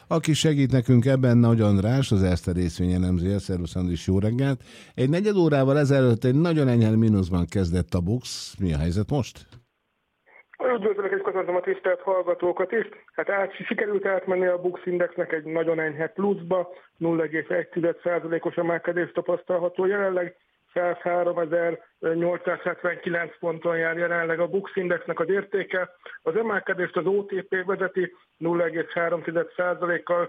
aki segít nekünk ebben, Nagy András, az Erste részvényelemzője. Szervusz Andris, jó reggelt! Egy negyed órával ezelőtt egy nagyon enyhe mínuszban kezdett a BUX. Mi a helyzet most? Üdvözlök és köszöntöm a tisztelt hallgatókat is. Sikerült átmenni a BUX Indexnek egy nagyon enyhe pluszba, 0,1%-os emelkedés tapasztalható jelenleg. 103.879 ponton jár jelenleg a BUX Indexnek az értéke. Az emelkedést az OTP vezeti 0,3%-kal,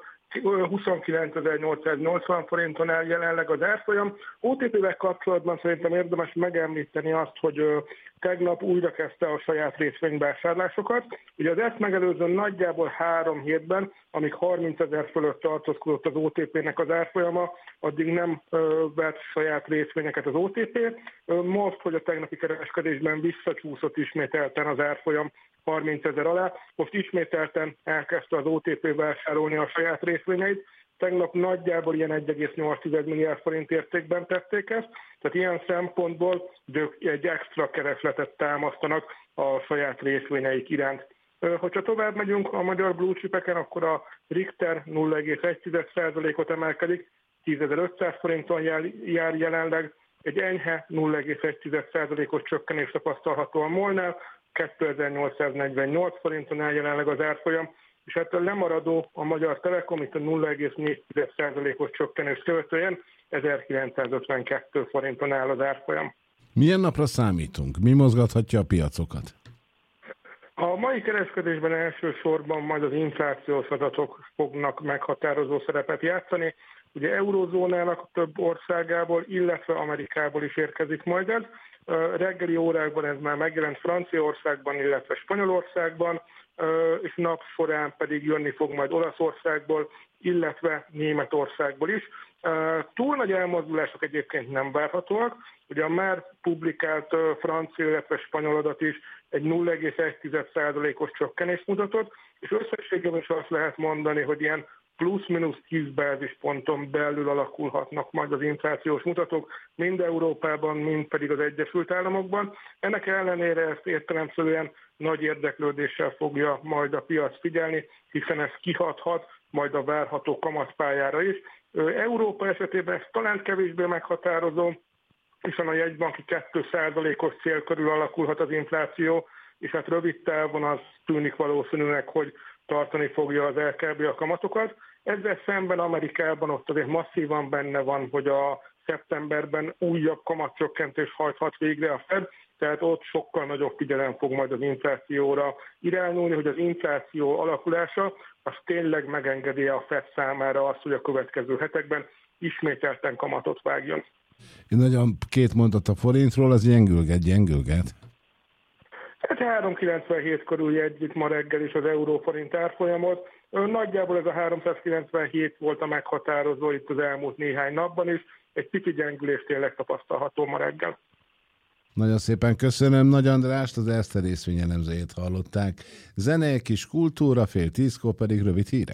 29.880 forinton áll jelenleg az árfolyam. OTP-vel kapcsolatban szerintem érdemes megemlíteni azt, hogy tegnap újra kezdte a saját részvényvásárlásokat. Ugye az ezt megelőző nagyjából 3 hétben, amíg 30 000 fölött tartózkodott az OTP-nek az árfolyama, addig nem vett saját részvényeket az OTP. Most, hogy a tegnapi kereskedésben visszacsúszott ismételten az árfolyam 30 000 alá, most ismételten elkezdte az OTP vásárolni a saját részvényeit. Tegnap nagyjából ilyen 1,8 milliárd forint értékben tették ezt, tehát ilyen szempontból egy extra keresletet támasztanak a saját részvényeik iránt. Hogyha tovább megyünk a magyar blue chipeken, akkor a Richter 0,1%-ot emelkedik, 10.500 forinton jár jelenleg, egy enyhe 0,1%-os csökkenés tapasztalható a MOL-nál, 2848 forinton áll jelenleg az árfolyam, és ettől lemaradó a Magyar Telekom, itt a 0,4%-os csökkenés követően 1952 forinton áll az árfolyam. Milyen napra számítunk? Mi mozgathatja a piacokat? A mai kereskedésben elsősorban majd az inflációs adatok fognak meghatározó szerepet játszani. Ugye eurózónának több országából, illetve Amerikából is érkezik majd ez. Reggeli órákban ez már megjelent Franciaországban, illetve Spanyolországban, és nap során pedig jönni fog majd Olaszországból, illetve Németországból is. Túl nagy elmozdulások egyébként nem várhatóak. Ugye a már publikált francia, illetve spanyol adat is egy 0,1%-os csökkenést mutatott, és összességében is azt lehet mondani, hogy ilyen plusz-minusz 10 bázisponton belül alakulhatnak majd az inflációs mutatók, mind Európában, mind pedig az Egyesült Államokban. Ennek ellenére ezt értelemszerűen nagy érdeklődéssel fogja majd a piac figyelni, hiszen ez kihathat majd a várható kamatpályára is. Európa esetében ez talán kevésbé meghatározó, hiszen a jegybanki 2%-os cél körül alakulhat az infláció, és hát rövid távon az tűnik valószínűleg, hogy tartani fogja az LKB a kamatokat. Ezzel szemben Amerikában ott azért masszívan benne van, hogy a szeptemberben újabb kamatcsökkentés hajthat végre a Fed, tehát ott sokkal nagyobb figyelem fog majd az inflációra irányulni, hogy az infláció alakulása az tényleg megengedi a Fed számára azt, hogy a következő hetekben ismételten kamatot vágjon. Nagyon 2 mondat a forintról, az gyengülget. Hát 3,97 körül jegyzik ma reggel is az euró-forint árfolyamot. Nagyjából ez a 397 volt a meghatározó itt az elmúlt néhány napban is. Egy pici gyengülés tényleg tapasztalható ma reggel. Nagyon szépen köszönöm Nagy Andrást, az Erste részvényelemzőjét hallották. Zene, kis kultúra, 9:30 pedig rövid hírek.